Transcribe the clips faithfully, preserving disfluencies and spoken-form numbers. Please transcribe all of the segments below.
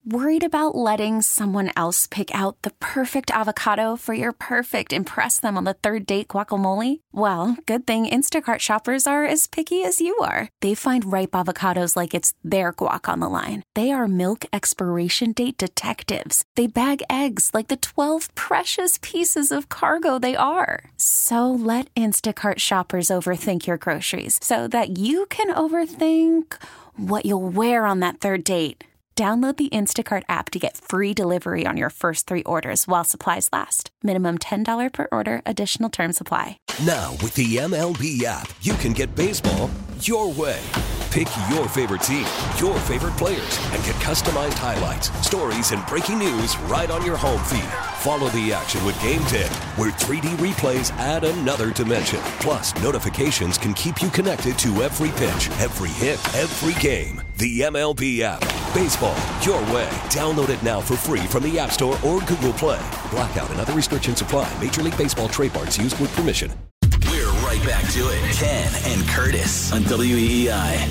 Worried about letting someone else pick out the perfect avocado for your perfect impress them on the third date guacamole? Well, good thing Instacart shoppers are as picky as you are. They find ripe avocados like it's their guac on the line. They are milk expiration date detectives. They bag eggs like the twelve precious pieces of cargo they are. So let Instacart shoppers overthink your groceries so that you can overthink what you'll wear on that third date. Download the Instacart app to get free delivery on your first three orders while supplies last. Minimum ten dollars per order. Additional terms apply. Now, with the M L B app, you can get baseball your way. Pick your favorite team, your favorite players, and get customized highlights, stories, and breaking news right on your home feed. Follow the action with Game ten, where three D replays add another dimension. Plus, notifications can keep you connected to every pitch, every hit, every game. The M L B app. Baseball your way. Download it now for free from the App Store or Google Play. Blackout and other restrictions apply. Major League Baseball trademarks used with permission. We're right back to it. Ken and Curtis on W E E I.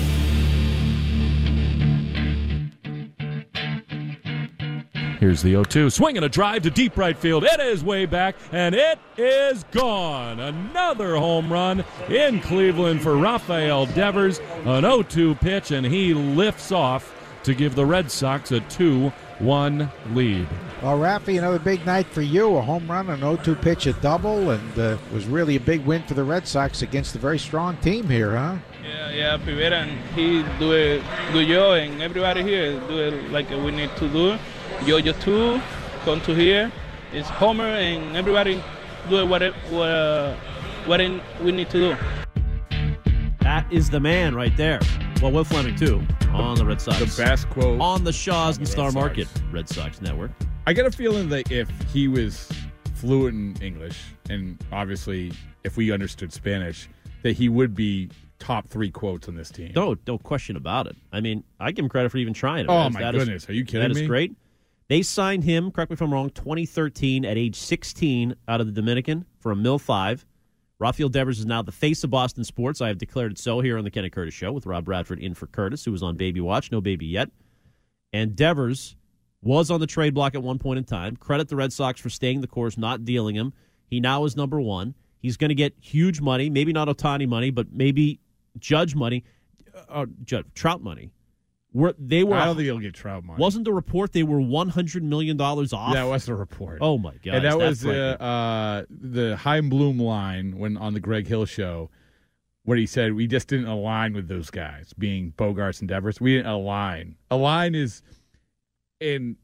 Here's the oh two. Swinging a drive to deep right field. It is way back, and it is gone. Another home run in Cleveland for Rafael Devers. An oh two pitch, and he lifts off to give the Red Sox a two one lead. Well, Rafi, another big night for you. A home run, an oh two pitch, a double, and uh, was really a big win for the Red Sox against a very strong team here, huh? Yeah, yeah, Pivera, and he do it good job, and everybody here do it like we need to do. Yo-Yo too, come to here. It's Homer, and everybody do what it, what, uh, what it, we need to do. That is the man right there. Well, Will Fleming, too, on the Red Sox. The best quote. On the Shaw's and Star Market Red Sox Network. I get a feeling that if he was fluent in English, and obviously if we understood Spanish, that he would be top three quotes on this team. No, no question about it. I mean, I give him credit for even trying it. Oh, That is- my that is- goodness. Are you kidding That me? is great. They signed him, correct me if I'm wrong, twenty thirteen at age sixteen out of the Dominican for a mil five. Rafael Devers is now the face of Boston sports. I have declared it so here on the Ken and Curtis Show with Rob Bradford in for Curtis, who was on Baby Watch. No baby yet. And Devers was on the trade block at one point in time. Credit the Red Sox for staying the course, not dealing him. He now is number one. He's going to get huge money, maybe not Ohtani money, but maybe Judge money, uh, Judge, Trout money. Were, they were, I don't think he'll get Trout money. Wasn't the report they were one hundred million dollars off? That was the report. Oh, my God. And that was uh, uh, the Chaim Bloom line when on the Greg Hill show where he said we just didn't align with those guys, being Bogarts and Devers. We didn't align. Align is in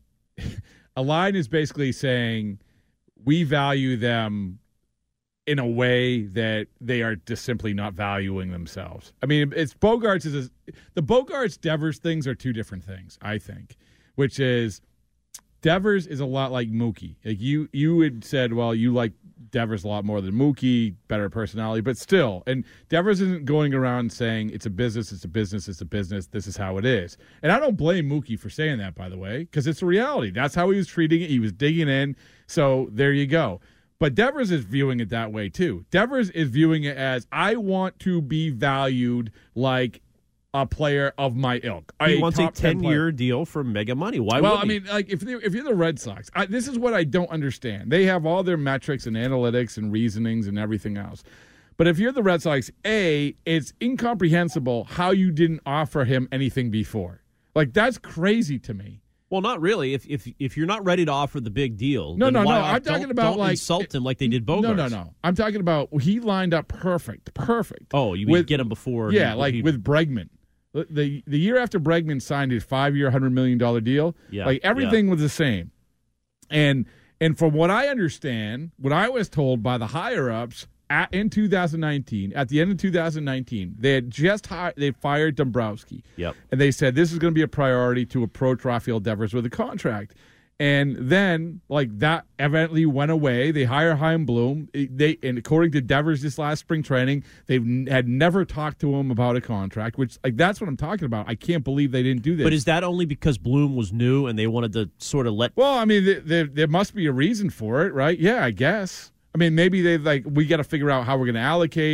align is basically saying we value them in a way that they are just simply not valuing themselves. I mean, it's Bogarts is a, the Bogarts Devers things are two different things, I think, which is Devers is a lot like Mookie. Like you, you had said, well, you like Devers a lot more than Mookie, better personality, but still, and Devers isn't going around saying it's a business, it's a business, it's a business, this is how it is. And I don't blame Mookie for saying that, by the way, because it's a reality. That's how he was treating it. He was digging in. So there you go. But Devers is viewing it that way, too. Devers is viewing it as, I want to be valued like a player of my ilk. He a wants a top ten ten-year player. deal for mega money. Why well, would I mean, like if, if you're the Red Sox, I, this is what I don't understand. They have all their metrics and analytics and reasonings and everything else. But if you're the Red Sox, A, it's incomprehensible how you didn't offer him anything before. Like, that's crazy to me. Well, not really. If if if you're not ready to offer the big deal, No, then no, why no. not- I'm talking don't- about don't like insult him like they did Bogarts. No, no, no. I'm talking about he lined up perfect, perfect. Oh, you mean with, get him before? Yeah, he, like he, with Bregman. The, the the year after Bregman signed his five-year, one hundred million dollars deal, Yeah, like everything yeah. was the same. And and from what I understand, what I was told by the higher-ups at, in two thousand nineteen, at the end of two thousand nineteen, they had just hired, they fired Dombrowski. Yep. And they said this is going to be a priority to approach Rafael Devers with a contract. And then, like, that evidently went away. They hire Chaim Bloom. They, and according to Devers this last spring training, they had never talked to him about a contract, which, like, that's what I'm talking about. I can't believe they didn't do this. But is that only because Bloom was new and they wanted to sort of let? Well, I mean, there, there, there must be a reason for it, right? Yeah, I guess. I mean, maybe they like we got to figure out how we're going to allocate.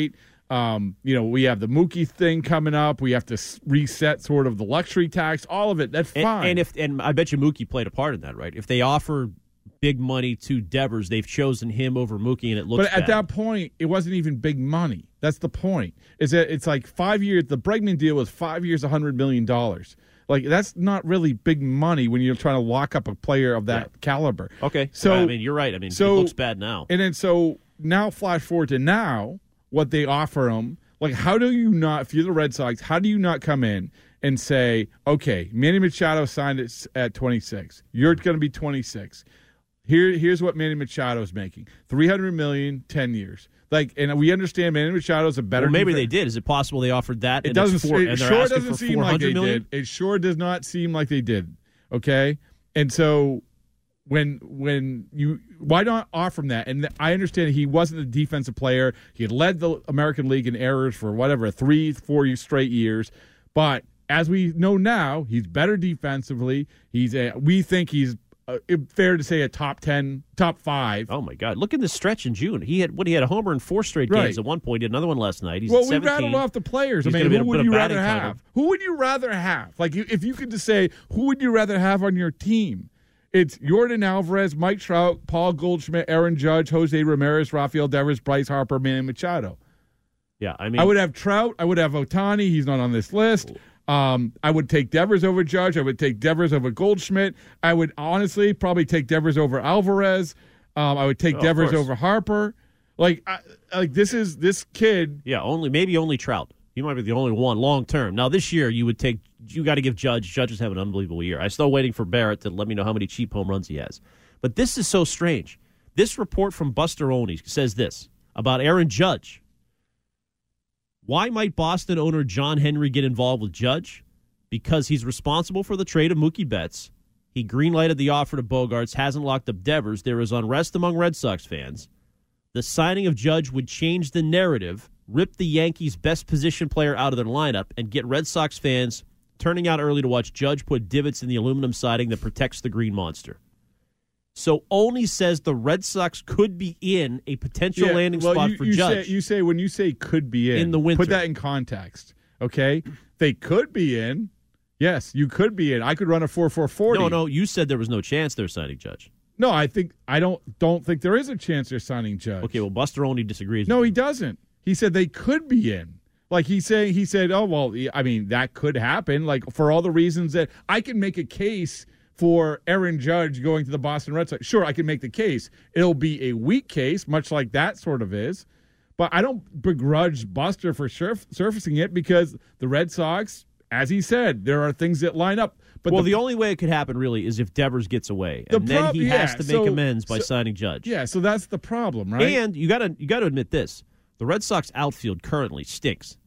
Um, you know, we have the Mookie thing coming up. We have to s- reset sort of the luxury tax. All of it. That's and, fine. And if and I bet you Mookie played a part in that, right? If they offer big money to Devers, they've chosen him over Mookie, and it looks. But at bad. that point, it wasn't even big money. That's the point. Is that it's like five years. The Bregman deal was five years, a hundred million dollars. Like that's not really big money when you're trying to lock up a player of that yeah. caliber. Okay, so I mean, you're right. I mean, so, it looks bad now. And then so now, flash forward to now, what they offer him. Like, how do you not, if you're the Red Sox, how do you not come in and say, okay, Manny Machado signed it at twenty-six. You're going to be twenty-six. Here, here's what Manny Machado is making: three hundred million dollars, ten years. Like, and we understand Manny Machado is a better. Well, maybe defense. they did. Is it possible they offered that? It and doesn't. It's four, it and they're sure asking doesn't for seem like they million? did. It sure does not seem like they did. Okay, and so when when you why not offer him that? And I understand he wasn't a defensive player. He had led the American League in errors for whatever three, four straight years, but as we know now, he's better defensively. He's a, we think he's uh, fair to say a top ten, top five. Oh my God! Look at this stretch in June. He had what he had a homer in four straight Right. games. At one point, he had another one last night. He's well, at we seventeen. rattled off the players. He's I mean, gonna be who a would bit you of rather batting have? title. Who would you rather have? Like, you, if you could just say, who would you rather have on your team? It's Yordan Alvarez, Mike Trout, Paul Goldschmidt, Aaron Judge, Jose Ramirez, Rafael Devers, Bryce Harper, Manny Machado. Yeah, I mean, I would have Trout. I would have Ohtani. He's not on this list. Um, I would take Devers over Judge. I would take Devers over Goldschmidt. I would honestly probably take Devers over Alvarez. Um, I would take Oh, of Devers course. over Harper. Like, I, like this is this kid. yeah, only maybe only Trout. He might be the only one long term. Now this year, you would take. You got to give Judge. Judge is having an unbelievable year. I'm still waiting for Barrett to let me know how many cheap home runs he has. But this is so strange. This report from Buster Olney says this about Aaron Judge. Why might Boston owner John Henry get involved with Judge? Because he's responsible for the trade of Mookie Betts. He greenlighted the offer to Bogarts, hasn't locked up Devers. There is unrest among Red Sox fans. The signing of Judge would change the narrative, rip the Yankees' best position player out of their lineup, and get Red Sox fans turning out early to watch Judge put divots in the aluminum siding that protects the Green Monster. So Olney says the Red Sox could be in a potential Yeah, landing well, spot you, for you Judge. Say, you say when you say could be in In the winter. Put that in context. Okay, they could be in. Yes, you could be in. I could run a four four forty. no, no, you said there was no chance they're signing Judge. No, I think I don't don't think there is a chance they're signing Judge. Okay, well, Buster Olney disagrees. No, with he you. doesn't. He said they could be in. Like he's saying, he said, oh, well, I mean, that could happen. Like for all the reasons that I can make a case for Aaron Judge going to the Boston Red Sox. Sure, I can make the case. It'll be a weak case, much like that sort of is. But I don't begrudge Buster for surf- surfacing it because the Red Sox, as he said, there are things that line up. But well, the, the only way it could happen really is if Devers gets away, The and then prob- he has yeah, to make so- amends by so- signing Judge. yeah, so that's the problem, right? And you got to you got to admit this: the Red Sox outfield currently stinks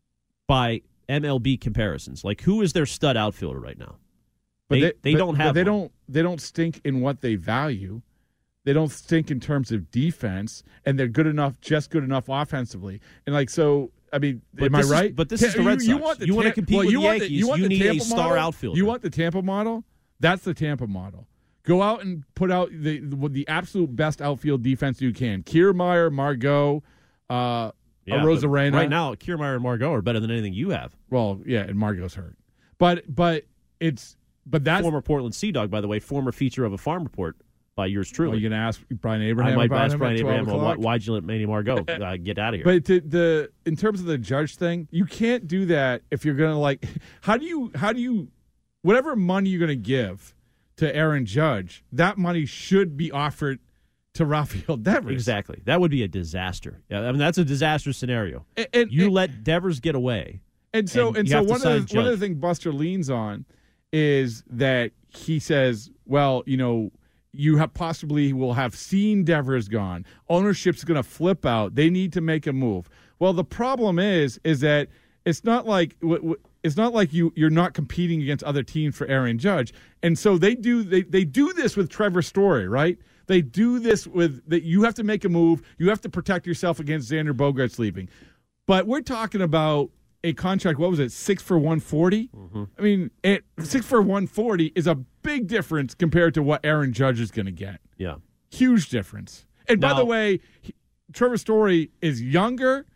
by M L B comparisons. Like, who is their stud outfielder right now? They they, but- don't but have. They one. don't. They don't stink in what they value. They don't stink in terms of defense, and they're good enough, just good enough offensively. And like so, I mean, But am I this is- right? but this is the Red You, you Sox. want the You wanna Tam- compete well, with you the want Yankees, want you the need a Tampa star model? outfielder. You want the Tampa model? That's the Tampa model. Go out and put out the the, the absolute best outfield defense you can. Kiermaier, Margot, uh, Yeah, Rosarena. but right now, Kiermaier and Margot are better than anything you have. Well, yeah, and Margot's hurt, but but it's but that's. Former Portland Sea Dog, by the way, former feature of a farm report by yours truly. Are you going to ask Brian Abraham I might about ask him Brian at Abraham, twelve well, why, o'clock? why'd you let Manny Margot uh, get out of here? But the, the in terms of the Judge thing, you can't do that if you're going to like. How do you? How do you? Whatever money you're going to give to Aaron Judge, that money should be offered to Rafael Devers. Exactly. That would be a disaster. Yeah, I mean, that's a disaster scenario. And, and, you and, let Devers get away. and so and and, you so have to one sign of the, one of Judge. the things Buster leans on is that he says, well, you know, you have possibly will have seen Devers gone. Ownership's going to flip out. They need to make a move. Well, the problem is, is that it's not like it's not like you you're not competing against other teams for Aaron Judge, and so they do they they do this with Trevor Story, right? They do this with that. You have to make a move. You have to protect yourself against Xander Bogaerts leaving. But we're talking about a contract. What was it? Six for one forty. Mm-hmm. I mean, it, six for one forty is a big difference compared to what Aaron Judge is going to get. Yeah, huge difference. And now, by the way, he, Trevor Story is younger.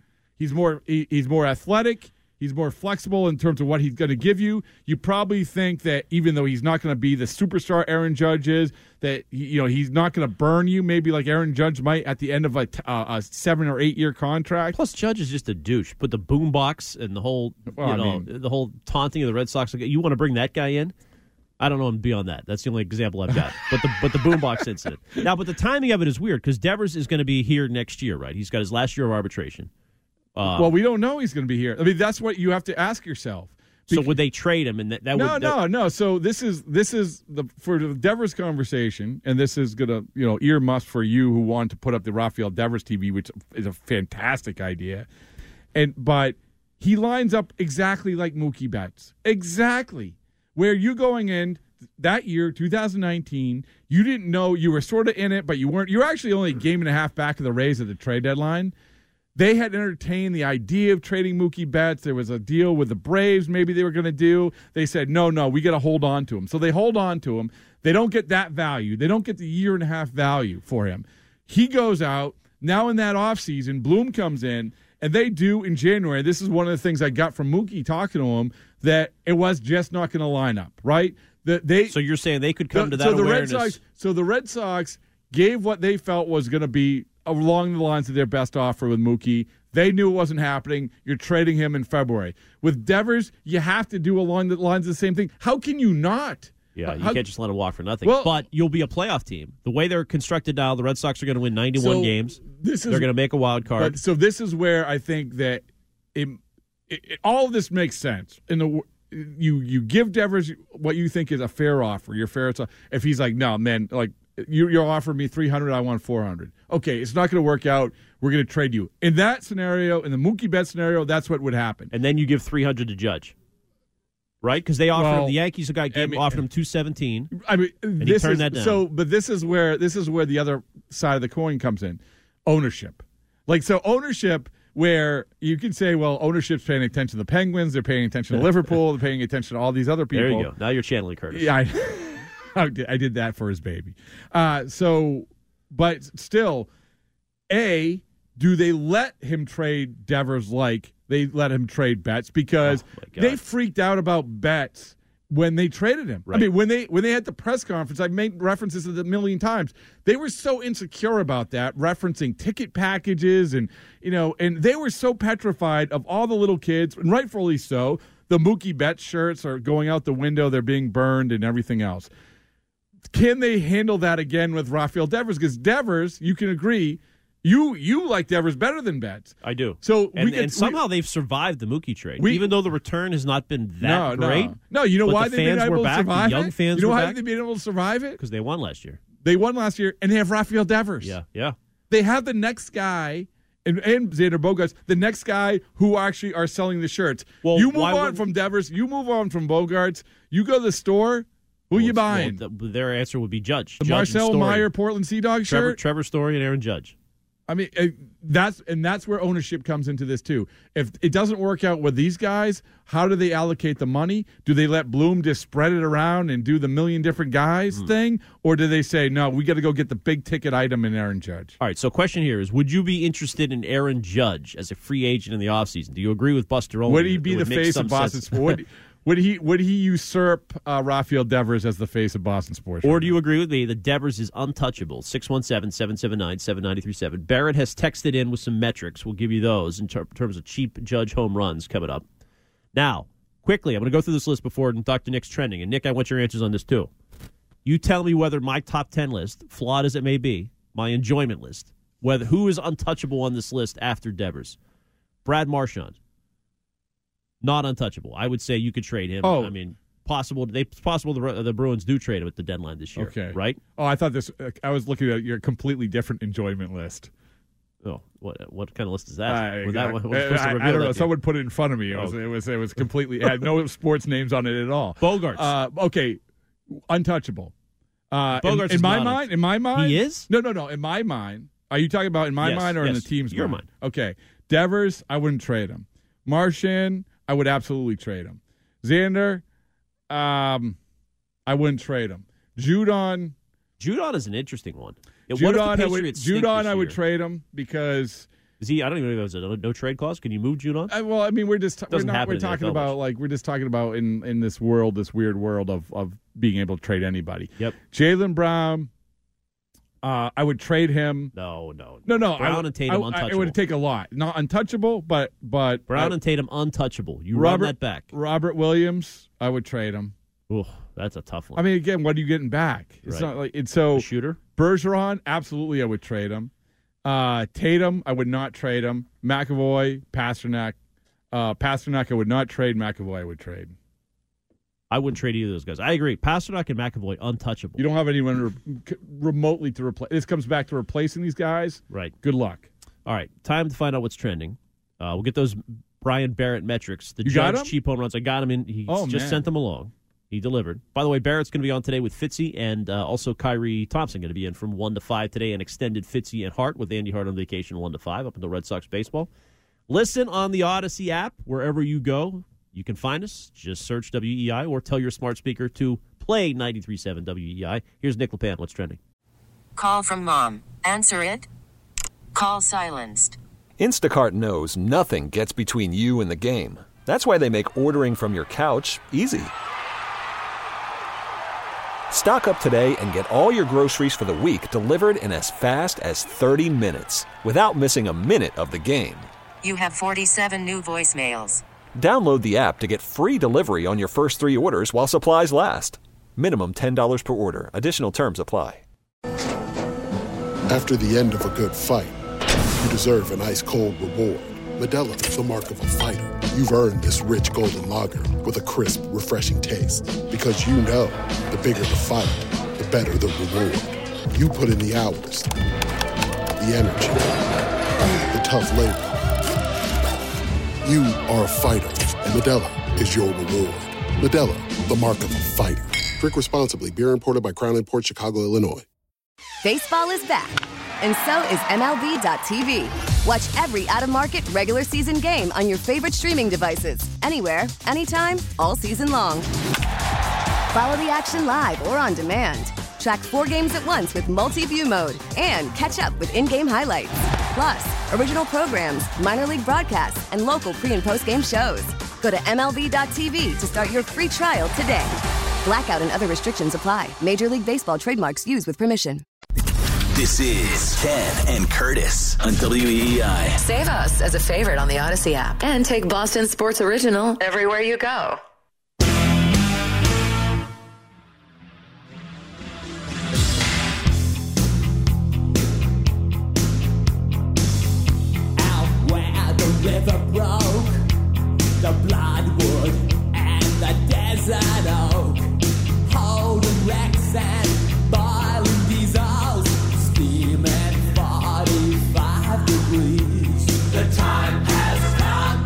He's more he, he's more athletic. He's more flexible in terms of what he's going to give you. You probably think that even though he's not going to be the superstar Aaron Judge is, that you know he's not going to burn you maybe like Aaron Judge might at the end of a, uh, a seven or eight year contract. Plus, Judge is just a douche. Put the boombox and the whole Well, you I know mean- the whole taunting of the Red Sox. You want to bring that guy in? I don't know him beyond that. That's the only example I've got. But the but the boombox incident. Now, but the timing of it is weird because Devers is going to be here next year, right? He's got his last year of arbitration. Uh, Well, we don't know he's going to be here. I mean, that's what you have to ask yourself. so would they trade him? And that, that No, would no, no. So this is this is the for the Devers conversation, and this is gonna you know earmuffs for you who want to put up the Rafael Devers T V, which is a fantastic idea. And but he lines up exactly like Mookie Betts, exactly where you going in that year, two thousand nineteen. You didn't know you were sort of in it, but you weren't. You were actually only a game and a half back of the Rays at the trade deadline. They had entertained the idea of trading Mookie Betts. There was a deal with the Braves maybe they were going to do. They said, no, no, we got to hold on to him. So they hold on to him. They don't get that value. They don't get the year and a half value for him. He goes out. Now in that offseason, Bloom comes in, and they do in January. This is one of the things I got from Mookie talking to him, that it was just not going to line up, right? The, they, So you're saying they could come the, to that so the awareness? Red Sox, so the Red Sox gave what they felt was going to be along the lines of their best offer with Mookie. They knew it wasn't happening. You're trading him in February. With Devers, you have to do along the lines of the same thing. How can you not? Yeah, you How- can't just let him walk for nothing. Well- but you'll be a playoff team. The way they're constructed now, the Red Sox are going to win ninety-one So games. This is, They're going to make a wild card. But so this is where I think that it, it, it, all of this makes sense. In the you you give Devers what you think is a fair offer. Your fair if he's like, no, man, like you you're offering me three hundred, I want four hundred. Okay, it's not going to work out. We're going to trade you. In that scenario, in the Mookie Betts scenario, that's what would happen. and then you give three hundred to Judge. Right? Because they offered Well, him, the Yankees got I mean- offered him two seventeen. I mean, he this turned is that down. so. But this is where this is where the other side of the coin comes in: ownership. Like so, ownership. Where you can say, well, ownership's paying attention to the Penguins, they're paying attention to Liverpool, they're paying attention to all these other people. There you go. Now you're channeling Curtis. Yeah, I, I did- I did that for his baby. Uh, so, but still, A, do they let him trade Devers like they let him trade Betts? Because Oh, my God. they freaked out about Betts when they traded him. Right. I mean, when they when they had the press conference, I've made references to it a million times. They were so insecure about that, referencing ticket packages and you know, and they were so petrified of all the little kids, and rightfully so. The Mookie Betts shirts are going out the window; they're being burned and everything else. Can they handle that again with Rafael Devers? Because Devers, you can agree, you you like Devers better than Betts. I do. So and, we could, and somehow they've survived the Mookie trade, We- even though the return has not been that no, great. No, no. You know but why the they've been fans able were to back, survive the young it? fans You know were why back they've been able to survive it? because they won last year. They won last year, and they have Rafael Devers. Yeah, yeah. They have the next guy, and, and Xander Bogaerts, the next guy who actually are selling the shirts. Well, you move why on wouldn't- from Devers. You move on from Bogaerts. You go to the store. Who Well, you it's- buying? well, the- their answer would be Judge. the Judge and Marcel Story. Meyer Portland Sea Dog Trevor, shirt. Trevor Story and Aaron Judge. I mean, uh, that's and that's where ownership comes into this too. If it doesn't work out with these guys, how do they allocate the money? Do they let Bloom just spread it around and do the million different guys Hmm. thing, or do they say no? We got to go get the big ticket item in Aaron Judge. All right, so question here is, would you be interested in Aaron Judge as a free agent in the offseason? Do you agree with Buster Olney? Would he that be it the would make face some of Boston sense? sports? Would, would he would he usurp uh, Rafael Devers as the face of Boston sports? Or do you agree with me that Devers is untouchable? six one seven, seven seven nine, seven nine three seven. Barrett has texted in with some metrics. We'll give you those in ter- terms of cheap Judge home runs coming up. Now, quickly, I'm going to go through this list before Doctor Nick's trending. And, Nick, I want your answers on this, too. You tell me whether my top ten list, flawed as it may be, my enjoyment list, whether who is untouchable on this list after Devers. Brad Marchand. Not untouchable. I would say you could trade him. Oh. I mean, possible. They it's possible the, the Bruins do trade him at the deadline this year. Okay. Right? Oh, I thought this. Uh, I was looking at your completely different enjoyment list. Oh, what what kind of list is that? I, Was that I, what was supposed to I- I reveal don't that know. to you? Someone put it in front of me. It was. Oh. It was. It was completely. It had no sports names on it at all. Bogarts. Uh, okay, untouchable. Uh, in- Bogarts in, is my not mind. In my mind, He is? No, no, no. In my mind, are you talking about in my Yes, mind or in the yes, team's your mind? Okay, Devers, I wouldn't trade him. Marchand, I would absolutely trade him. Xander, um, I wouldn't trade him. Judon, Judon is an interesting one. Yeah, what if Judon, the I would. Patriots stink Judon, this I would year? trade him because Is he? I don't even know if it was a no, no trade clause. Can you move Judon? Uh, well, I mean, we're just we're Doesn't not happen we're in the talking N F L about much. like we're just talking about in in this world, this weird world of of being able to trade anybody. Yep. Jaylen Brown, uh, I would trade him. No, no, No, no, Brown I would, and Tatum I, untouchable. It would take a lot. Not untouchable, but but Brown I, and Tatum untouchable. You Robert, run that back. Robert Williams, I would trade him. Ooh, that's a tough one. I mean, again, what are you getting back? It's Right. not like it's so. A shooter. Bergeron, absolutely, I would trade him. Uh, Tatum, I would not trade him. McAvoy, Pasternak, uh, Pasternak, I would not trade. McAvoy, I would trade. I wouldn't trade either of those guys. I agree. Pasternak and McAvoy untouchable. You don't have anyone re- remotely to replace. This comes back to replacing these guys. Right. Good luck. All right. Time to find out what's trending. Uh, we'll get those Brian Barrett metrics. The You got Judge him? cheap home runs. I got him in. He Oh, just man. sent them along. He delivered. By the way, Barrett's going to be on today with Fitzy, and uh, also Kyrie Thompson going to be in from one to five today, and extended Fitzy and Hart with Andy Hart on vacation one to five up until Red Sox baseball. Listen on the Odyssey app wherever you go. You can find us. Just search W E I or tell your smart speaker to play ninety-three point seven W E I. Here's Nick LePan. What's trending? Call from mom. Answer it. Call silenced. Instacart knows nothing gets between you and the game. That's why they make ordering from your couch easy. Stock up today and get all your groceries for the week delivered in as fast as thirty minutes without missing a minute of the game. You have forty-seven new voicemails. Download the app to get free delivery on your first three orders while supplies last. Minimum ten dollars per order. Additional terms apply. After the end of a good fight, you deserve an ice-cold reward. Modelo is the mark of a fighter. You've earned this rich golden lager with a crisp, refreshing taste. Because you know, the bigger the fight, the better the reward. You put in the hours, the energy, the tough labor. You are a fighter, and Modelo is your reward. Modelo, the mark of a fighter. Drink responsibly. Beer imported by Crown Imports, Chicago, Illinois. Baseball is back, and so is M L B dot T V. Watch every out-of-market regular season game on your favorite streaming devices. Anywhere, anytime, all season long. Follow the action live or on demand. Track four games at once with multi-view mode and catch up with in-game highlights. Plus, original programs, minor league broadcasts, and local pre- and post-game shows. Go to M L B dot T V to start your free trial today. Blackout and other restrictions apply. Major League Baseball trademarks used with permission. This is Ken and Curtis on W E I. Save us as a favorite on the Odyssey app and take Boston Sports Original everywhere you go. Out where the river broke, the bloodwood and the desert oak, holding wrecks and boiling diesels, steaming forty-five degrees. The time has come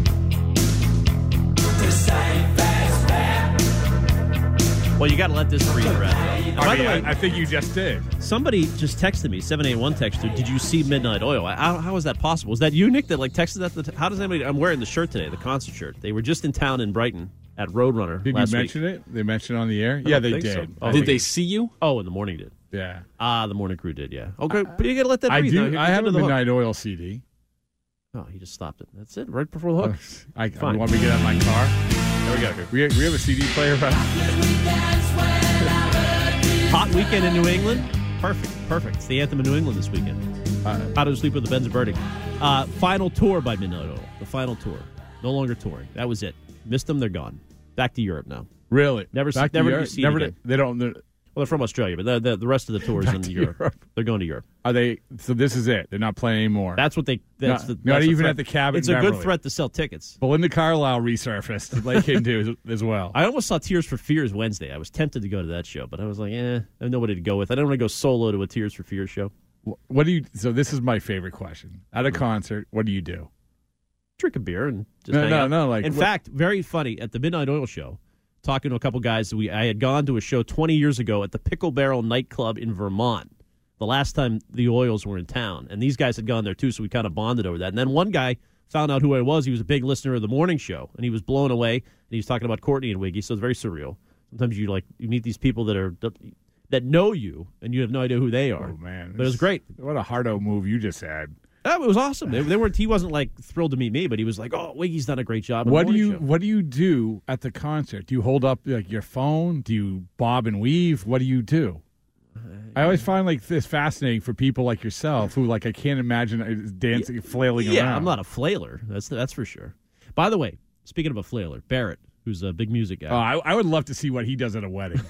to save this man. Well, you got to let this breathe, Brad. I, By mean, the way, I, I think you just did. somebody just texted me, seven eight one texter, did you see Midnight Oil? How, how is that possible? Is that you, Nick, that like texted that? The t- how does anybody? I'm wearing the shirt today, the concert shirt. They were just in town in Brighton at Roadrunner Did last you week. mention it? They mentioned it on the air? I Yeah, don't they think did. so. I Oh, think Did they it- see you? Oh, in the morning did. Yeah. Ah, the morning crew did, yeah. Okay, but you got to let that I breathe. now. do. Here- I get have a to the hook. Midnight Oil C D. Oh, he just stopped it. That's it, right before the hook. I, Fine. want me to get out of my car? There we go. Here. We, we have a C D player, right? Hot weekend in New England. Perfect, perfect. It's the anthem of New England this weekend. Uh, How to Sleep with the Ben's Verdict. Uh, final tour by Midnight Oil. The final tour. No longer touring. That was it. Missed them. They're gone. Back to Europe now. Really? Never, Back to never Europe? to be seen Never again. They don't. they're- Well, they're from Australia, but the, the, the rest of the tours Back in to Europe. Europe. They're going to Europe. Are they? So this is it. They're not playing anymore. That's what they. That's Not- the. not that's the even threat. at the cabin It's in a good Beverly. threat to sell tickets. Belinda Carlisle resurfaced like him do as, as well. I almost saw Tears for Fears Wednesday. I was tempted to go to that show, but I was like, eh, I have nobody to go with. I don't want to go solo to a Tears for Fears show. What do you? So this is my favorite question. At a concert, what do you do? Drink a beer and just No, hang no, out. no, like, in what- fact, very funny at the Midnight Oil show. Talking to a couple guys, we I had gone to a show twenty years ago at the Pickle Barrel nightclub in Vermont. The last time the Oils were in town, and these guys had gone there too, so we kind of bonded over that. And then one guy found out who I was. He was a big listener of the morning show, and he was blown away. And he was talking about Courtney and Wiggy, so it's very surreal. Sometimes you like you meet these people that are that know you, and you have no idea who they are. Oh man, But it was great. What a hardo move you just had. That was awesome. They, they weren't. He wasn't like thrilled to meet me, but he was like, "Oh, Wiggy's done a great job." on the What do morning you show." What do you do at the concert? Do you hold up like your phone? Do you bob and weave? What do you do? I always find like this fascinating for people like yourself who like I can't imagine dancing, yeah, flailing yeah, around. I'm not a flailer. That's that's for sure. By the way, speaking of a flailer, Barrett, who's a big music guy. Oh, I, I would love to see what he does at a wedding.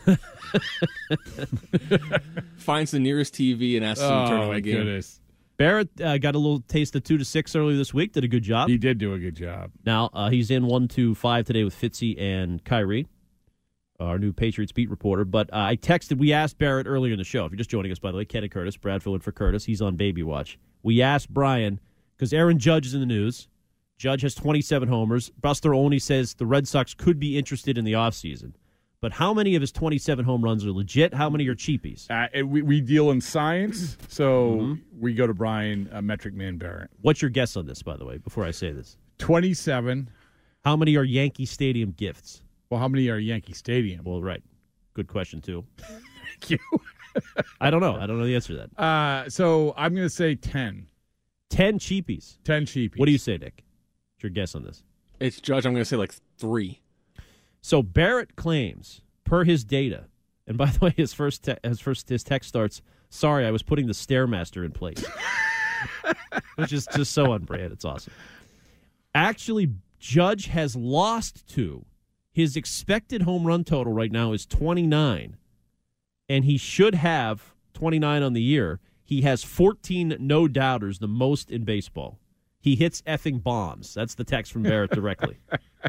Finds the nearest T V and asks him to turn Oh on my a game. goodness. Barrett uh, got a little taste of two to six earlier this week. Did a good job. He did do a good job. Now uh, he's in one to five today with Fitzy and Kyrie, our new Patriots beat reporter. But uh, I texted. We asked Barrett earlier in the show. If you're just joining us, by the way, Ken and Curtis, Brad filling for Curtis. He's on baby watch. We asked Brian because Aaron Judge is in the news. Judge has twenty-seven homers. Buster Olney says the Red Sox could be interested in the offseason. But how many of his twenty-seven home runs are legit? How many are cheapies? Uh, and we, we deal in science, so mm-hmm. we go to Brian, uh, Metric Man Barrett. What's your guess on this, by the way, before I say this? twenty-seven. How many are Yankee Stadium gifts? Well, how many are Yankee Stadium? Well, right. Good question, too. Thank you. I don't know. I don't know the answer to that. Uh, so I'm going to say ten. ten cheapies. ten cheapies. What do you say, Nick? What's your guess on this? It's Judge. I'm going to say like three. So Barrett claims, per his data, and by the way, his first te- his first his text starts, "Sorry, I was putting the Stairmaster in place," which is just so on brand. It's awesome. Actually, Judge has lost two. His expected home run total right now is twenty-nine, and he should have twenty-nine on the year. He has fourteen no-doubters, the most in baseball. He hits effing bombs. That's the text from Barrett directly.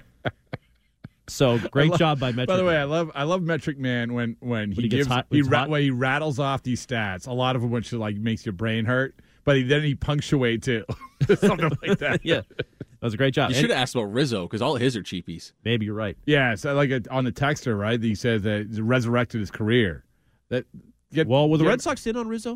So great love, job by Metric. By the way, Man. I love I love Metric Man when when he, he gives gets hot, he, ra- hot. When he rattles off these stats. A lot of them which like makes your brain hurt, but he, then he punctuates it something like that. Yeah, that was a great job. You should have asked about Rizzo because all his are cheapies. Maybe you're right. Yeah, so like a, on the texter, right? He says that he resurrected his career. That get, well, were the get, Red Sox in on Rizzo?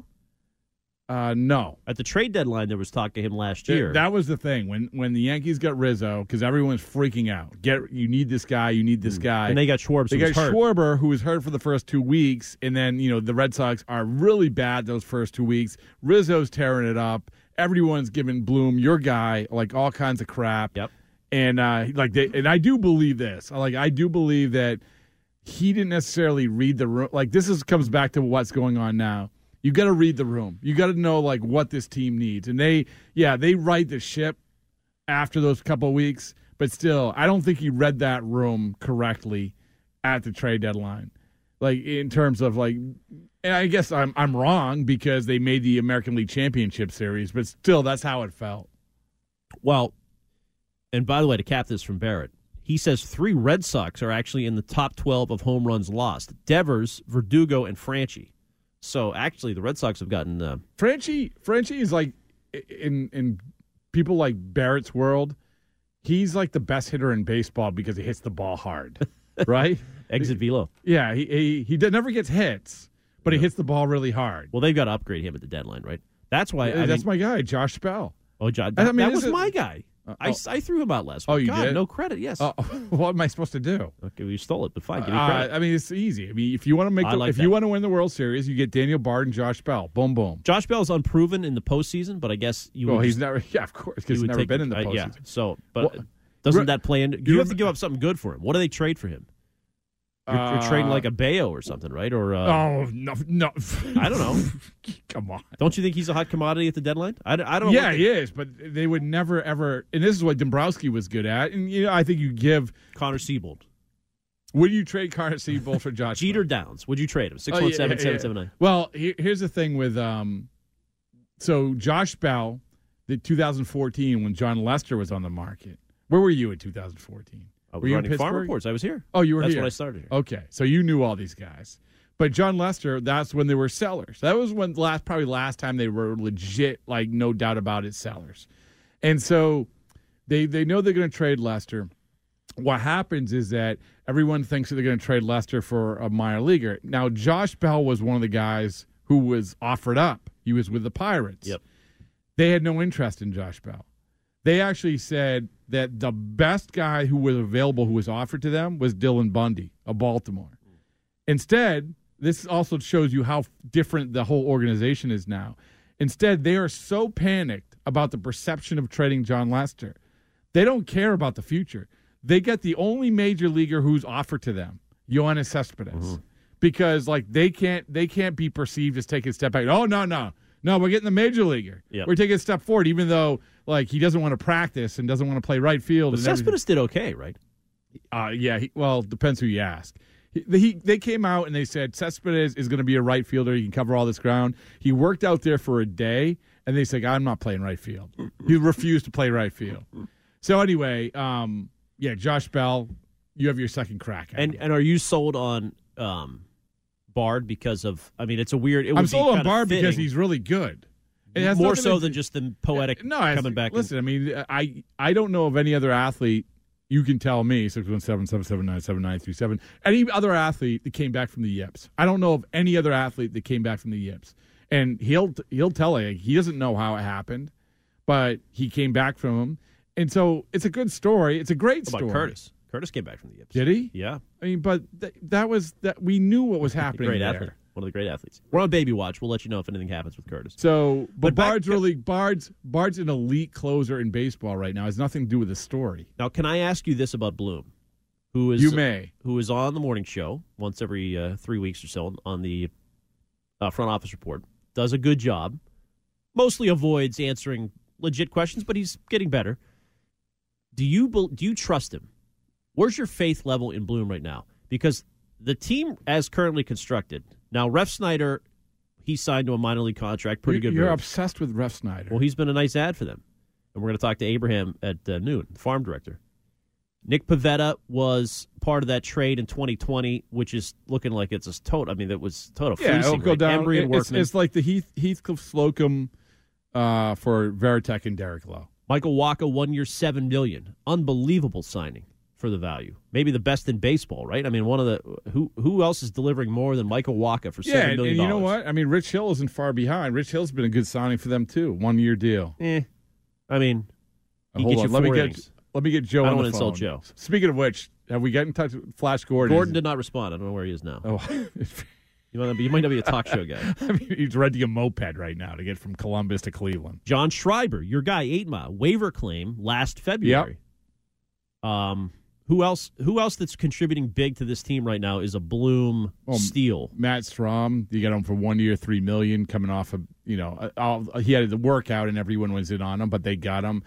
Uh, no. At the trade deadline, there was talk of him last year. That was the thing when when the Yankees got Rizzo because everyone's freaking out. Get you need this guy, you need this guy, and they got Schwarber. They got Schwarber, who was hurt for the first two weeks, and then you know the Red Sox are really bad those first two weeks. Rizzo's tearing it up. Everyone's giving Bloom, your guy, like all kinds of crap. Yep. And uh, like they, and I do believe this. Like I do believe that he didn't necessarily read the room. Like this is comes back to what's going on now. You got to read the room. You got to know like what this team needs. And they, yeah, they right the ship after those couple of weeks. But still, I don't think he read that room correctly at the trade deadline. Like in terms of like, and I guess I'm I'm wrong because they made the American League Championship Series. But still, that's how it felt. Well, and by the way, to cap this from Barrett, he says three Red Sox are actually in the top twelve of home runs lost: Devers, Verdugo, and Franchy. So actually, the Red Sox have gotten uh, Franchy. Franchy is like in in people like Barrett's world. He's like the best hitter in baseball because he hits the ball hard, right? Exit velo. Yeah, he he he never gets hits, but yeah. he hits the ball really hard. Well, they've got to upgrade him at the deadline, right? That's why. Yeah, I that's mean, my guy, Josh Spell. Oh, John, that, I mean, that was it, my guy. Uh, I, oh. I threw him out last week. Oh, you God, did? No credit, yes. Uh, what am I supposed to do? Okay, well, you stole it, but fine, give me credit. Uh, I mean, it's easy. I mean, if you want to make, the, like if that. you want to win the World Series, you get Daniel Bard and Josh Bell. Boom, boom. Josh Bell's unproven in the postseason, but I guess you. Well, would he's just, never. Yeah, of course, because he's never take, been in the postseason. Uh, yeah. So, but well, doesn't re- that play in? You, you have to give up something good for him. What do they trade for him? You're, uh, you're trading like a Bayo or something, right? Or uh, oh no, no, I don't know. Come on, don't you think he's a hot commodity at the deadline? I, I don't. know Yeah, they, he is, but they would never ever. And this is what Dombrowski was good at. And you know, I think you give Connor Siebold. Would you trade Connor Siebold for Josh Jeter Bell? Downs? Would you trade him? Six one seven seven seven nine. Well, here, here's the thing with um, so Josh Bell, the two thousand fourteen when John Lester was on the market. Where were you in two thousand fourteen? I was were you running in Farm Pittsburgh? Reports. I was here. Oh, you were that's here. That's when I started here. Okay, so you knew all these guys. But John Lester, that's when they were sellers. That was when last probably last time they were legit, like no doubt about it, sellers. And so they they know they're going to trade Lester. What happens is that everyone thinks that they're going to trade Lester for a minor leaguer. Now, Josh Bell was one of the guys who was offered up. He was with the Pirates. Yep. They had no interest in Josh Bell. They actually said that the best guy who was available, who was offered to them, was Dylan Bundy of Baltimore. Instead, this also shows you how different the whole organization is now. Instead, they are so panicked about the perception of trading John Lester. They don't care about the future. They get the only major leaguer who's offered to them, Yoenis Cespedes, mm-hmm. because like they can't they can't be perceived as taking a step back. Oh no no no, we're getting the major leaguer. Yep. We're taking a step forward, even though like he doesn't want to practice and doesn't want to play right field. But Cespedes did okay, right? Uh, yeah. He, well, depends who you ask. He, he they came out and they said Cespedes is going to be a right fielder. He can cover all this ground. He worked out there for a day, and they said, "I'm not playing right field." He refused to play right field. So anyway, um, yeah, Josh Bell, you have your second crack. At and him. and are you sold on um, Bard because of? I mean, it's a weird. It would I'm be sold on kind Bard of because he's really good. It has More nothing so to, than just the poetic no, coming back. Listen, and, I mean, I I don't know of any other athlete. You can tell me six one seven seven seven nine seven nine three seven. Any other athlete that came back from the yips. I don't know of any other athlete that came back from the yips. And he'll he'll tell you he doesn't know how it happened, but he came back from them. And so it's a good story. It's a great How story. about Curtis? Curtis came back from the yips. Did he? Yeah. I mean, but th- that was that we knew what was happening great there. athlete. One of the great athletes. We're on Baby Watch. We'll let you know if anything happens with Curtis. So, but, But back Bard's to- really Bard's Bard's an elite closer in baseball right now. It has nothing to do with the story. Now, can I ask you this about Bloom, who is You may. who is on the morning show once every uh, three weeks or so on the uh, front office report, does a good job, mostly avoids answering legit questions, but he's getting better. Do you bel- do you trust him? Where's your faith level in Bloom right now? Because the team, as currently constructed, now Ref Snyder, he signed to a minor league contract, pretty You're, good. you're move. obsessed with Ref Snyder. Well, he's been a nice ad for them. And we're going to talk to Abraham at uh, noon, the farm director. Nick Pivetta was part of that trade in twenty twenty, which is looking like it's a total. I mean, that was total yeah, fleecing. it'll go right? down. Embry and It's, Workman. it's like the Heath, Heathcliff Slocum uh, for Veritek and Derek Lowe. Michael Wacha, one year, seven million dollars. Unbelievable signing for the value. Maybe the best in baseball, right? I mean, one of the who who else is delivering more than Michael Wacha for Yeah, seven and, million and you know dollars? what? I mean, Rich Hill isn't far behind. Rich Hill's been a good signing for them too. One year deal. Eh. I mean, he Hold gets on, you let me four get innings. let me get Joe I on don't the wanna phone. insult Joe. Speaking of which, have we got in touch with Flash Gordon? Gordon did not respond. I don't know where he is now. Oh, You might, not be, you might not be a talk show guy. I mean, he's renting a moped right now to get from Columbus to Cleveland. John Schreiber, your guy, Eight Mile, waiver claim last February. Um, who else? Who else that's contributing big to this team right now is a Bloom Well, steal. Matt Strom, you got him for one year, three million, coming off of you know, uh, all, he had the workout and everyone was in on him, but they got him.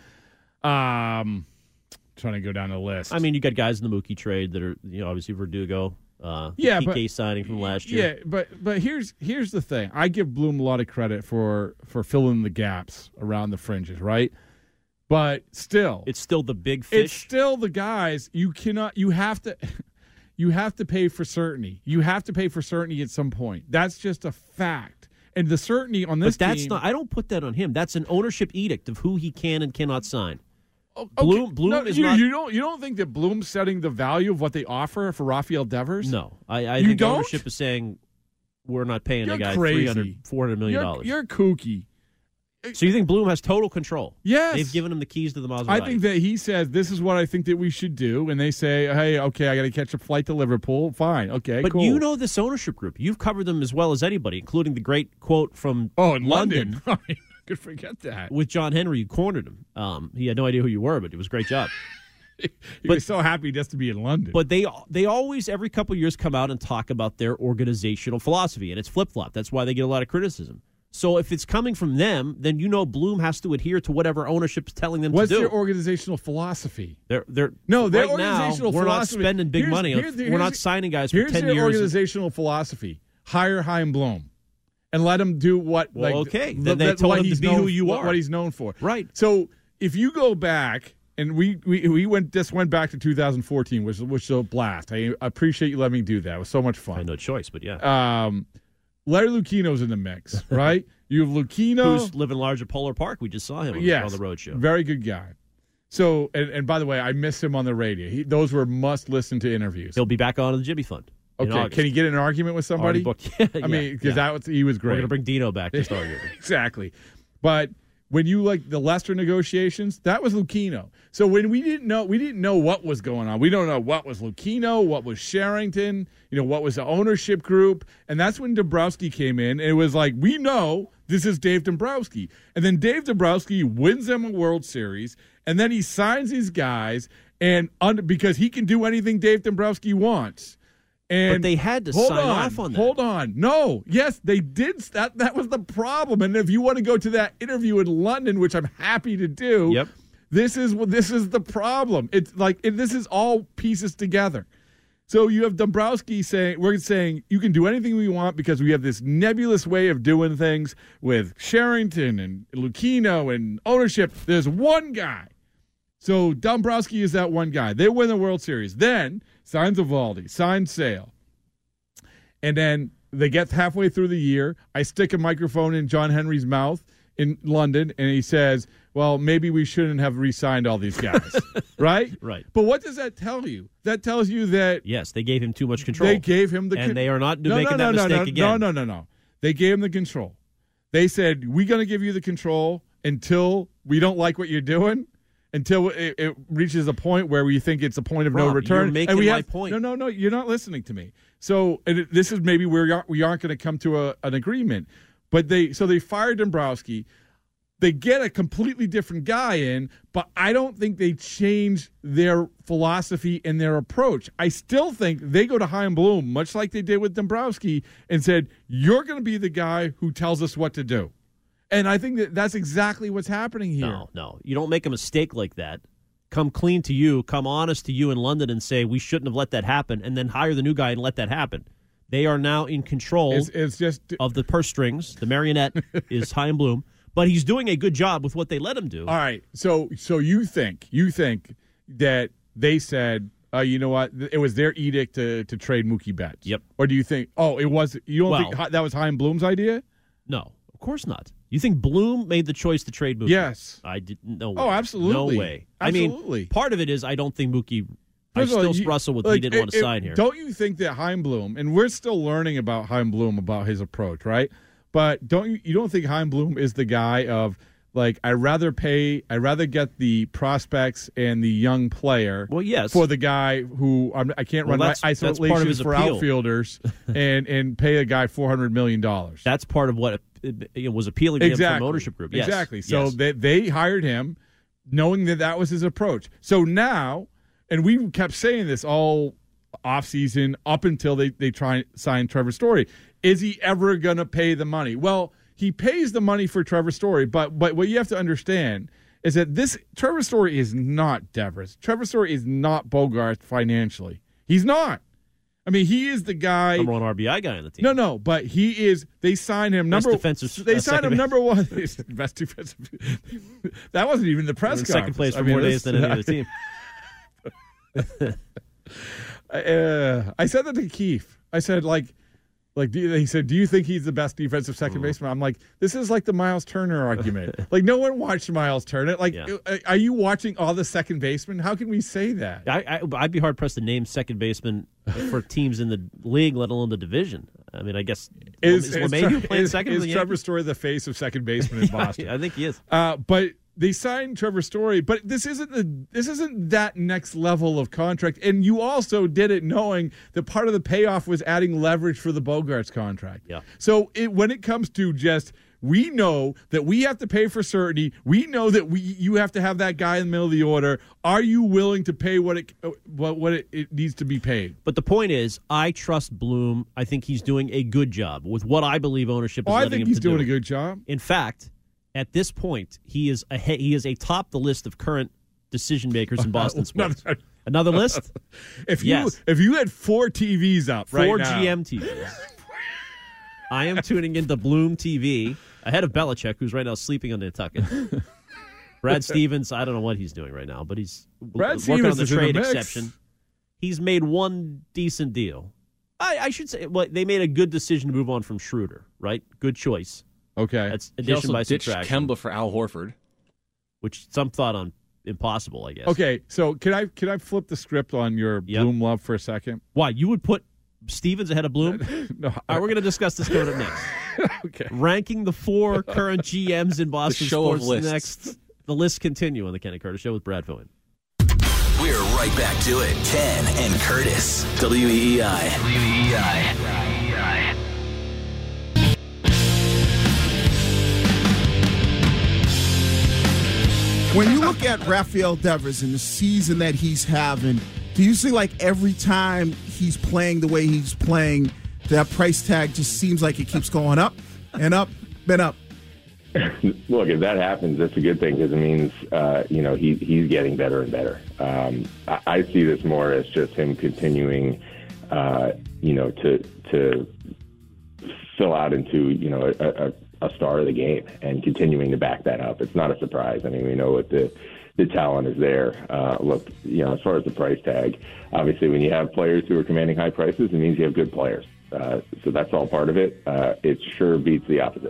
Um, trying to go down the list. I mean, you got guys in the Mookie trade that are, you know, obviously Verdugo. Uh, the Yeah, P K but- signing from last year. Yeah, but but here's here's the thing. I give Bloom a lot of credit for for filling the gaps around the fringes, right? But still, It's still the big fish. it's still the guys you cannot. You have to. You have to pay for certainty. You have to pay for certainty at some point. That's just a fact. And the certainty on this but that's team, not. I don't put that on him. That's an ownership edict of who he can and cannot sign. Okay, Bloom, Bloom no, is you, not. you don't. You don't think that Bloom's setting the value of what they offer for Rafael Devers? No, I, I You think don't? ownership is saying we're not paying You're a guy crazy. three hundred, four hundred million You're, dollars. you're kooky. So you think Bloom has total control? Yes. They've given him the keys to the Maserati. I think that he says this is what I think that we should do, and they say, "Hey, okay, I got to catch a flight to Liverpool. Fine, okay, But cool." you know this ownership group. You've covered them as well as anybody, including the great quote from oh, in London. London, I could forget that. With John Henry, you cornered him. Um, he had no idea who you were, but it was a great job. He But- was so happy just to be in London. But they they always, every couple of years, come out and talk about their organizational philosophy, and it's flip-flop. That's why they get a lot of criticism. So if it's coming from them, then you know Bloom has to adhere to whatever ownership is telling them What's to do. their organizational philosophy? They're, they're, No, their right organizational now, we're philosophy. not spending big Here's- money. here's- we're here's- not signing guys for Here's ten their years. organizational philosophy: hire Chaim Bloom, and let him do what. Well, like, okay. th- Then they that- told what him to he's be known- who you what, are. What he's known for, Right. So if you go back. And we, we, we went just went back to two thousand fourteen, which, which was a blast. I appreciate you letting me do that. It was so much I fun. had no choice, but yeah. Um, Larry Lucchino's in the mix, right? You have Lucchino. Who's living large at Polar Park? We just saw him on, yes, on the road show. Very good guy. So, and, and by the way, I miss him on the radio. He, those were must-listen to interviews. He'll be back on the Jimmy Fund. in Okay, August. can he get in an argument with somebody? Already booked. Yeah, I mean, because yeah. that was he was great. We're going to bring Dino back to start. Exactly. But when you like the Leicester negotiations, that was Lucchino. So when we didn't know, we didn't know what was going on. We don't know what was Lucchino, what was Sherrington, you know, what was the ownership group, and that's when Dombrowski came in. And it was like, we know this is Dave Dombrowski, and then Dave Dombrowski wins them a World Series, and then he signs these guys, and under, because he can do anything Dave Dombrowski wants. And but they had to hold sign on, off on that. Hold on. No. Yes, they did. That that was the problem. And if you want to go to that interview in London, which I'm happy to do, yep. this is this is the problem. It's like it, this is all pieces together. So you have Dombrowski saying, we're saying you can do anything we want because we have this nebulous way of doing things with Sherrington and Lucchino and ownership. There's one guy. So Dombrowski is that one guy. They win the World Series. Then signs Eovaldi, signs Sale. And then they get halfway through the year. I stick a microphone in John Henry's mouth in London, and he says, well, maybe we shouldn't have re-signed all these guys. Right? Right. But what does that tell you? That tells you that... Yes, they gave him too much control. They gave him the... And con- they are not no, making no, no, that mistake no, again. No, no, no, no. They gave him the control. They said, we're going to give you the control until we don't like what you're doing. Until it, it reaches a point where we think it's a point of Rob, no return. You're making and we my have, point. No, no, no. You're not listening to me. So and it, this is maybe where we aren't, we aren't going to come to a, an agreement. But they so they fired Dombrowski. They get a completely different guy in, but I don't think they change their philosophy and their approach. I still think they go to Chaim Bloom, much like they did with Dombrowski, and said, you're going to be the guy who tells us what to do. And I think that that's exactly what's happening here. No, no. You don't make a mistake like that. Come clean to you, come honest to you in London and say, we shouldn't have let that happen, and then hire the new guy and let that happen. They are now in control it's, it's just, of the purse strings. The marionette is Chaim Bloom, but he's doing a good job with what they let him do. All right. So so you think you think that they said, uh, you know what, it was their edict to, to trade Mookie Betts? Yep. Or do you think, oh, it was, you don't Well, think that was Chaim Bloom's idea? No, of course not. You think Bloom made the choice to trade Mookie? Yes. I didn't. No way. Oh, absolutely. No way. Absolutely. I mean, part of it is I don't think Mookie. I First of all, still you- wrestle with like, he didn't want to it- sign it- here. Don't you think that Chaim Bloom, and we're still learning about Chaim Bloom, about his approach, right? But don't you, you don't think Chaim Bloom is the guy of, like, I'd rather pay, I'd rather get the prospects and the young player well, yes. for the guy who I'm, I can't Well, run that's- isolations that's part of his for appeal. outfielders and, and pay a guy four hundred million dollars. That's part of what it, it was appealing to Exactly. him from ownership group. Yes. Exactly. So Yes. they, they hired him knowing that that was his approach. So now, and we kept saying this all offseason up until they, they try and sign Trevor Story. Is he ever going to pay the money? Well, he pays the money for Trevor Story, but but what you have to understand is that this Trevor Story is not Devers. Trevor Story is not Bogart financially. He's not. I mean, he is the guy. Number one R B I guy on the team. No, no, but he is. They signed him Best number. defensive- They uh, signed him second number one. Best defensive. That wasn't even the press in conference. second place for I mean, more this- days than any other team. uh, I said that to Keefe. I said, like, like do you, he said, do you think he's the best defensive second baseman? I'm like, this is like the Miles Turner argument. Like, no one watched Miles Turner. Like, Yeah. uh, are you watching all the second basemen? How can we say that? I, I, I'd be hard pressed to name second baseman for teams in the league, let alone the division. I mean, I guess Is, is is, LeMahieu Tre- playing is, second is for the Trevor Yankees? Story the face of second baseman in Boston? I think he is. Uh, but they signed Trevor Story, but this isn't the this isn't that next level of contract. And you also did it knowing that part of the payoff was adding leverage for the Bogarts contract. Yeah. So it, when it comes to just, we know that we have to pay for certainty. We know that we you have to have that guy in the middle of the order. Are you willing to pay what it what what it, it needs to be paid? But the point is, I trust Bloom. I think he's doing a good job with what I believe ownership is Oh, I letting think him he's to doing do. a good job. In fact, at this point, he is ahead, he is atop the list of current decision makers in Boston sports. Another list? If you Yes. if you had four T Vs up right Four now, G M T Vs. I am tuning into Bloom T V ahead of Belichick, who's right now sleeping on Nantucket. Brad Stevens, I don't know what he's doing right now, but he's Brad working on Stevens the is in the trade mix. exception. He's made one decent deal. I, I should say, well, they made a good decision to move on from Schroeder, right? Good choice. Okay. That's He addition also by ditched subtraction, Kemba for Al Horford. which some thought on impossible, I guess. Okay, so can I can I flip the script on your Yep. Bloom love for a second? Why? You would put Stevens ahead of Bloom? No, All right, we're going to discuss this coming up next. Okay. Ranking the four current G Ms in Boston show of sports lists. next. The lists continue on the Ken and Curtis Show with Brad Fowen. We're right back to it. Ken and Curtis. W E E I. W E E I. When you look at Rafael Devers and the season that he's having, do you see like every time he's playing the way he's playing, that price tag just seems like it keeps going up and up and up? Look, if that happens, that's a good thing because it means, uh, you know, he, he's getting better and better. Um, I, I see this more as just him continuing, uh, you know, to to fill out into, you know, a, a, a star of the game and continuing to back that up. It's not a surprise. I mean, we know what the the talent is there. Uh, look, you know, as far as the price tag, obviously when you have players who are commanding high prices, it means you have good players. Uh, so that's all part of it. Uh, it sure beats the opposite.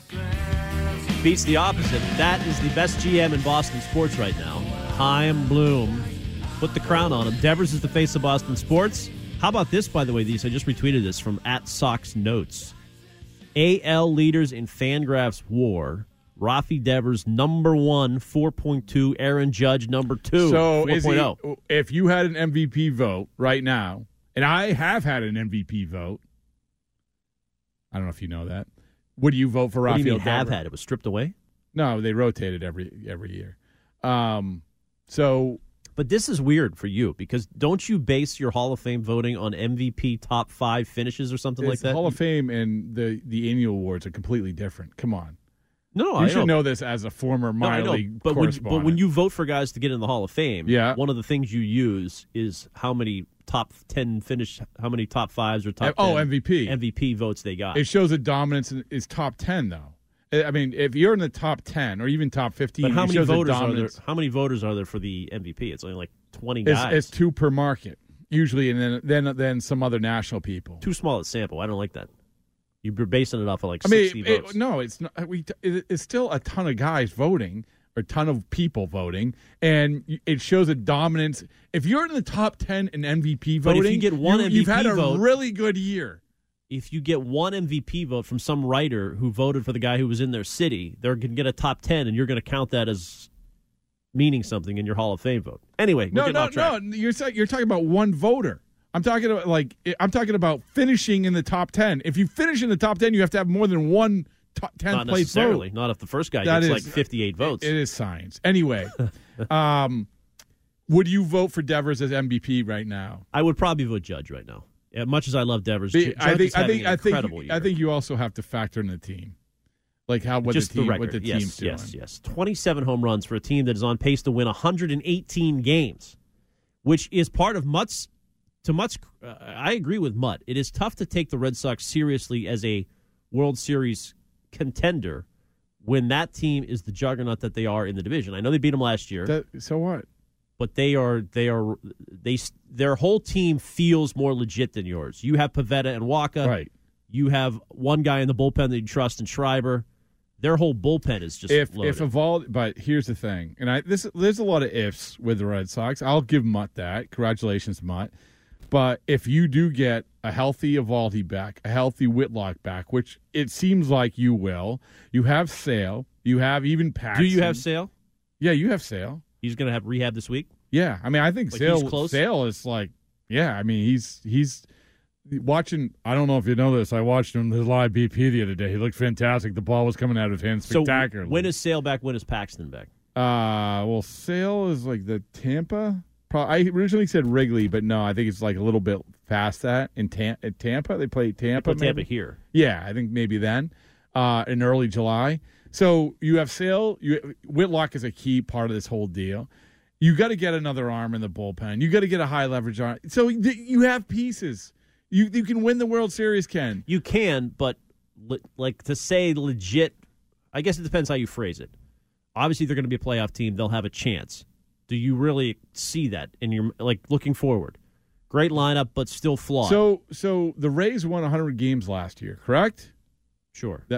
Beats the opposite. That is the best G M in Boston sports right now. Chaim Bloom. Put the crown on him. Devers is the face of Boston sports. How about this, by the way, these? I just retweeted this from at Sox Notes. A L leaders in Fangraphs war. Rafi Devers, number one, four point two. Aaron Judge, number two, So is four point he, oh. if you had an M V P vote right now, and I have had an M V P vote, I don't know if you know that. Would you vote for What Rafael do you mean have Devers? had? It was stripped away? No, they rotated every every year. Um, so, But this is weird for you because don't you base your Hall of Fame voting on M V P top five finishes or something like it's that? Hall of Fame and the the annual awards are completely different. Come on. No, you I should know. know this as a former No, I minor know. league But when, correspondent. but when you vote for guys to get in the Hall of Fame, Yeah. one of the things you use is how many top ten finish, how many top fives or top Oh, ten M V P. M V P votes they got. It shows a dominance in, is top ten though. I mean, if you're in the top ten or even top fifteen, But how it many shows a voters are there? dominance. How many voters are there for the M V P? It's only like twenty It's, guys. it's two per market usually, and then then then some other national people. Too small a sample. I don't like that. You're basing it off of like I mean, sixty it- votes. no, it's not. We it, it's still a ton of guys voting, or a ton of people voting, and it shows a dominance. If you're in the top ten in M V P But voting, if you get one you, M V P you've had a vote- really good year. If you get one M V P vote from some writer who voted for the guy who was in their city, they're going to get a top ten, and you're going to count that as meaning something in your Hall of Fame vote. Anyway, we're No, getting no, off track. no. You're sa- you're talking about one voter. I'm talking about like I'm talking about finishing in the top ten. If you finish in the top ten, you have to have more than one top tenth Not place necessarily. vote. Not if the first guy That gets is- like fifty-eight votes. It is science. Anyway, um, would you vote for Devers as M V P right now? I would probably vote Judge right now. As much as I love Devers, Be- Judge I is think I having think an I think incredible year. I think you also have to factor in the team, like how what Just the team record. what the yes, team's doing. yes, yes. twenty-seven home runs for a team that is on pace to win one hundred eighteen games, which is part of Mutt's. To Mutt's, uh, I agree with Mutt. It is tough to take the Red Sox seriously as a World Series contender when that team is the juggernaut that they are in the division. I know they beat them last year. That, so what? But they are they are they their whole team feels more legit than yours. You have Pivetta and Waka. Right. You have one guy in the bullpen that you trust in Schreiber. Their whole bullpen is just if loaded. if Evaldi, but here's the thing, and I this there's a lot of ifs with the Red Sox. I'll give Mutt that. Congratulations, Mutt. But if you do get a healthy Evaldi back, a healthy Whitlock back, which it seems like you will, you have Sale, you have even Paxton. Do you have Sale? Yeah, you have Sale. He's going to have rehab this week? Yeah, I mean, I think Like Sale, he's close? Sale is like, yeah, I mean, he's he's watching. I don't know if you know this. I watched him his live B P the other day. He looked fantastic. The ball was coming out of him spectacularly. So when is Sale back? When is Paxton back? Uh, well, Sale is like the Tampa. Pro- I originally said Wrigley, but no, I think it's like a little bit past that. In Tam- at Tampa, they play Tampa. They play Tampa maybe? here. Yeah, I think maybe then, uh, in early July. So you have Sale. You Whitlock is a key part of this whole deal. You got to get another arm in the bullpen. You got to get a high leverage arm. So th- you have pieces. You you can win the World Series, Ken. You can, but le- like to say legit, I guess it depends how you phrase it. Obviously, they're going to be a playoff team. They'll have a chance. Do you really see that in your like looking forward? Great lineup, but still flawed. So so the Rays won one hundred games last year, correct? Sure. That,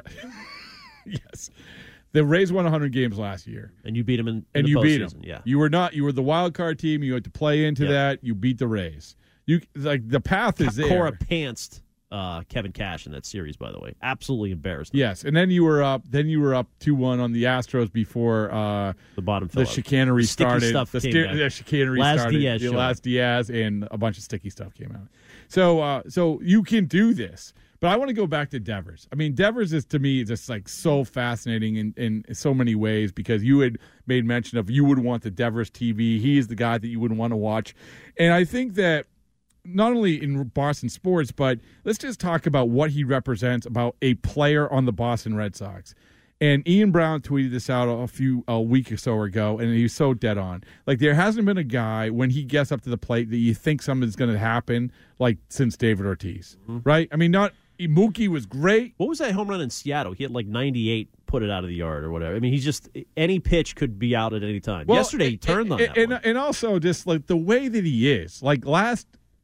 yes. The Rays won one hundred games last year, and you beat them in, in and the you beat them. postseason, Yeah, You were not. You were the wild card team. You had to play into Yeah. that. You beat the Rays. You like the path is there. Cora pantsed uh, Kevin Cash in that series, by the way. Absolutely embarrassed. Yes, and then you were up. Then you were up two one on the Astros before uh, the bottom. The chicanery the started. Stuff the, came sti- back. the chicanery Last started. Diaz the showed last Diaz and a bunch of sticky stuff came out. So, uh, so you can do this. But I want to go back to Devers. I mean, Devers is, to me, just like so fascinating in, in so many ways because you had made mention of you would want the Devers T V. He is the guy that you would want to watch. And I think that not only in Boston sports, but let's just talk about what he represents about a player on the Boston Red Sox. And Ian Brown tweeted this out a few a week or so ago, and he's so dead on. Like, there hasn't been a guy, when he gets up to the plate, that you think something's going to happen, like, since David Ortiz, mm-hmm. right? I mean, not – Mookie was great. What was that home run in Seattle? He had like ninety-eight, put it out of the yard or whatever. I mean, he's just any pitch could be out at any time. Well, Yesterday, he turned and, on that and, one. and also just like the way that he is. Like last,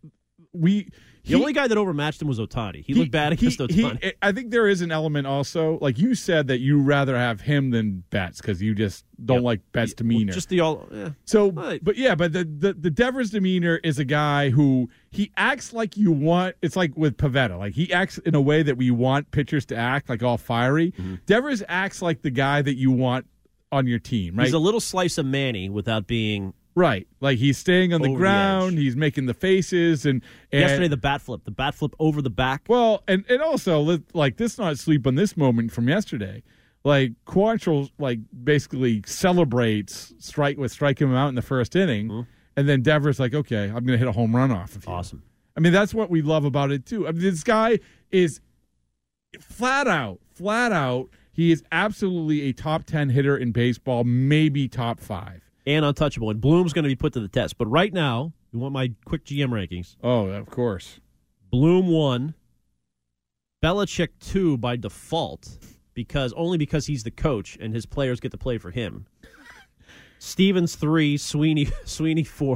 we the he, only guy that overmatched him was Ohtani. He, he looked bad against he, Ohtani. He, I think there is an element also, like you said, that you rather have him than Betts because you just don't yep. like Betts' demeanor. Well, just the all. Yeah. So, right. but yeah, but the, the the Devers demeanor is a guy who he acts like you want. It's like with Pivetta, like he acts in a way that we want pitchers to act, like all fiery. Mm-hmm. Devers acts like the guy that you want on your team. Right? He's a little slice of Manny without being. Right, like he's staying on the ground, the he's making the faces, and, and yesterday the bat flip, the bat flip over the back. Well, and and also like this, not sleep on this moment from yesterday. Like Quantrill, like basically celebrates strike with striking him out in the first inning, mm-hmm. and then Devers like, okay, I'm going to hit a home run off of you. Awesome. I mean, that's what we love about it too. I mean, this guy is flat out, flat out. He is absolutely a top ten hitter in baseball, maybe top five. And untouchable. And Bloom's going to be put to the test. But right now, you want my quick G M rankings? Oh, of course. Bloom one, Belichick two by default, because only because he's the coach and his players get to play for him. Stevens three, Sweeney Sweeney four,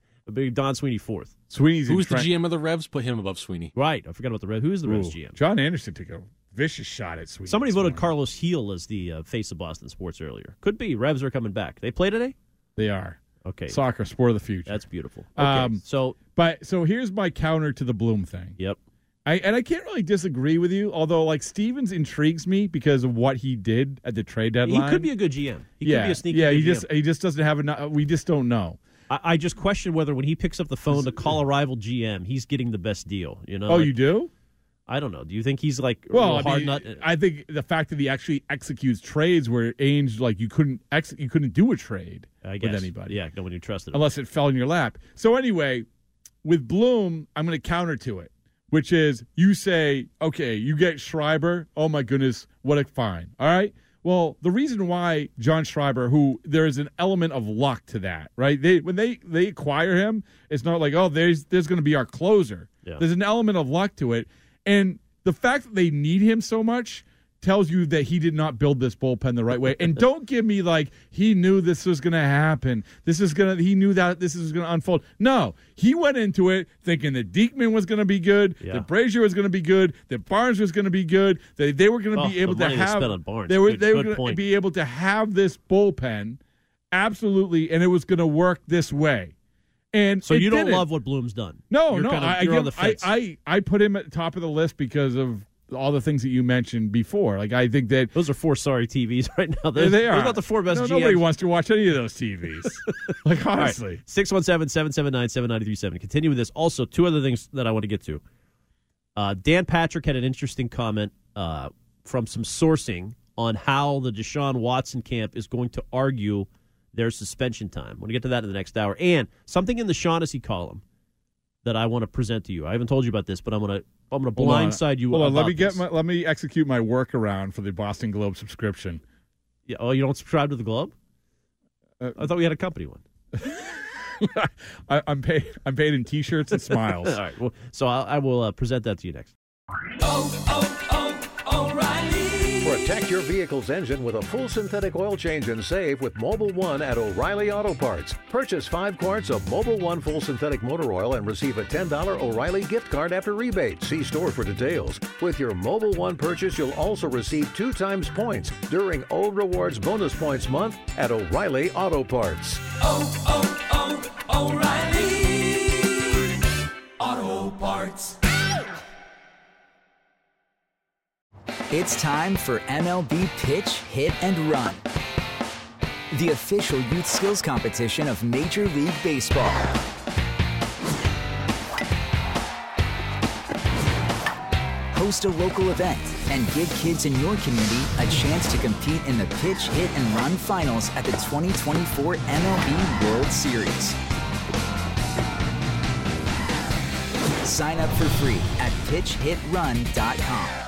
Don Sweeney fourth. Sweeney's who's the tra- G M of the Revs? Put him above Sweeney. Right. I forgot about the Revs. Who's the Revs G M? John Anderson took a vicious shot at Sweeney. Somebody voted Carlos Heel as the uh, face of Boston sports earlier. Could be. Revs are coming back. They play today? They are. Okay. Soccer, sport of the future. That's beautiful. Okay. Um, so, but so here's my counter to the Bloom thing. Yep. I and I can't really disagree with you, although like Stevens intrigues me because of what he did at the trade deadline. He could be a good G M. He yeah, could be a sneaky yeah. He G M. just he just doesn't have enough. We just don't know. I, I just question whether when he picks up the phone to call a rival G M, he's getting the best deal. You know? Oh, like, you do? I don't know. Do you think he's like well, a I hard mean, nut? I think the fact that he actually executes trades where Ainge like you couldn't ex- you couldn't do a trade I guess. with anybody. Yeah, nobody trusted him unless it fell in your lap. So anyway, with Bloom, I'm going to counter to it, which is you say, okay, you get Schreiber. Oh my goodness, what a find! All right. Well, the reason why John Schreiber, who there is an element of luck to that, right? They when they they acquire him, it's not like oh, there's there's going to be our closer. Yeah. There's an element of luck to it. And the fact that they need him so much tells you that he did not build this bullpen the right way. And don't give me like he knew this was going to happen. This is going to he knew that this is going to unfold. No, he went into it thinking that Diekman was going to be good, yeah. that Brazier was going to be good, that Barnes was going to be good, that they were going to oh, be able the to money have they, spent on Barnes. they were good, they were good going to point. be able to have this bullpen absolutely, and it was going to work this way. And so you don't didn't. love what Bloom's done. No, you're no, kind of, I, you're I, on the I, fence. I, I put him at the top of the list because of all the things that you mentioned before. Like I think that those are four sorry T Vs right now. Those, those they are. Those are not the four best no, G Ms. Nobody wants to watch any of those T Vs. Like honestly, six one seven, seven seven nine, seven nine three seven. Continue with this. Also, two other things that I want to get to. Uh, Dan Patrick had an interesting comment uh, from some sourcing on how the Deshaun Watson camp is going to argue their suspension time. I'm going to get to that in the next hour. And something in the Shaughnessy column that I want to present to you. I haven't told you about this, but I'm going to I'm going to blindside you. Hold on, about let me get this. my, let me execute my workaround for the Boston Globe subscription. Yeah, oh, you don't subscribe to the Globe? Uh, I thought we had a company one. I, I'm paid. I'm paid in T-shirts and smiles. All right. Well, so I, I will uh, present that to you next. Oh, oh, oh, O'Reilly. Protect your vehicle's engine with a full synthetic oil change and save with Mobil One at O'Reilly Auto Parts. Purchase five quarts of Mobil One full synthetic motor oil and receive a ten dollars O'Reilly gift card after rebate. See store for details. With your Mobil One purchase, you'll also receive two times points during O Rewards Bonus Points Month at O'Reilly Auto Parts. Oh, oh, oh, O'Reilly Auto Parts. It's time for M L B Pitch, Hit, and Run, the official youth skills competition of Major League Baseball. Host a local event and give kids in your community a chance to compete in the Pitch, Hit, and Run finals at the twenty twenty-four M L B World Series. Sign up for free at pitch hit run dot com.